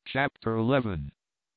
Chapter 11.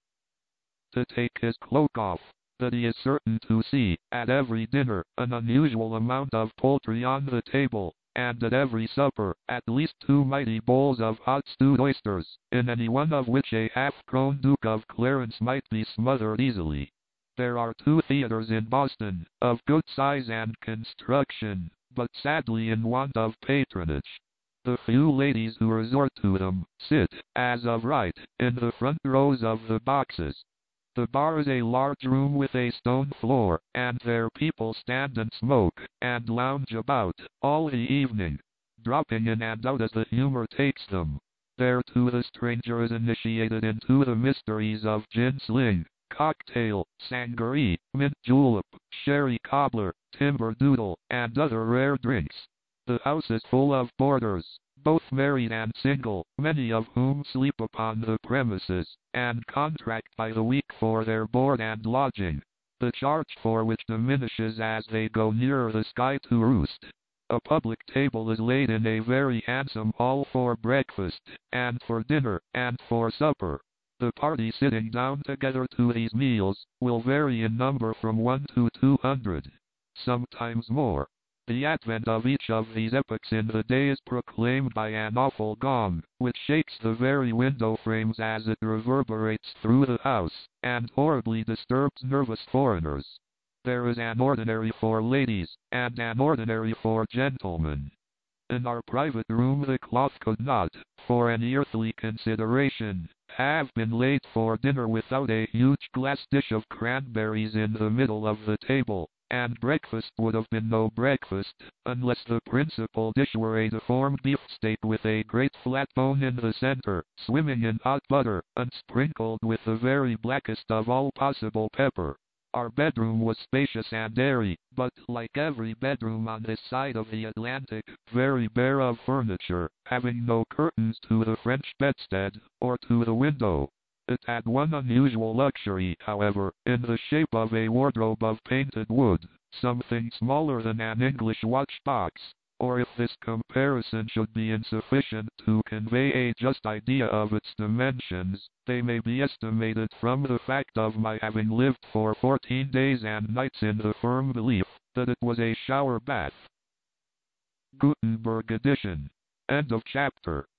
To take his cloak off, that he is certain to see, at every dinner, an unusual amount of poultry on the table, and at every supper, at least 2 mighty bowls of hot stewed oysters, in any one of which a half-grown Duke of Clarence might be smothered easily. There are 2 theaters in Boston, of good size and construction, but sadly in want of patronage. The few ladies who resort to them sit, as of right, in the front rows of the boxes. The bar is a large room with a stone floor, and there people stand and smoke, and lounge about, all the evening, dropping in and out as the humor takes them. There too the stranger is initiated into the mysteries of gin sling, cocktail, sangaree, mint julep, sherry cobbler, timber doodle, and other rare drinks. The house is full of boarders, both married and single, many of whom sleep upon the premises, and contract by the week for their board and lodging, the charge for which diminishes as they go nearer the sky to roost. A public table is laid in a very handsome hall for breakfast, and for dinner, and for supper. The party sitting down together to these meals will vary in number from 1 to 200, sometimes more. The advent of each of these epochs in the day is proclaimed by an awful gong, which shakes the very window frames as it reverberates through the house, and horribly disturbs nervous foreigners. There is an ordinary for ladies, and an ordinary for gentlemen. In our private room the cloth could not, for any earthly consideration, have been laid for dinner without a huge glass dish of cranberries in the middle of the table. And breakfast would have been no breakfast, unless the principal dish were a deformed beefsteak with a great flat bone in the center, swimming in hot butter, and sprinkled with the very blackest of all possible pepper. Our bedroom was spacious and airy, but, like every bedroom on this side of the Atlantic, very bare of furniture, having no curtains to the French bedstead, or to the window. It had one unusual luxury, however, in the shape of a wardrobe of painted wood, something smaller than an English watch box, or if this comparison should be insufficient to convey a just idea of its dimensions, they may be estimated from the fact of my having lived for 14 days and nights in the firm belief that it was a shower bath. Gutenberg edition. End of chapter.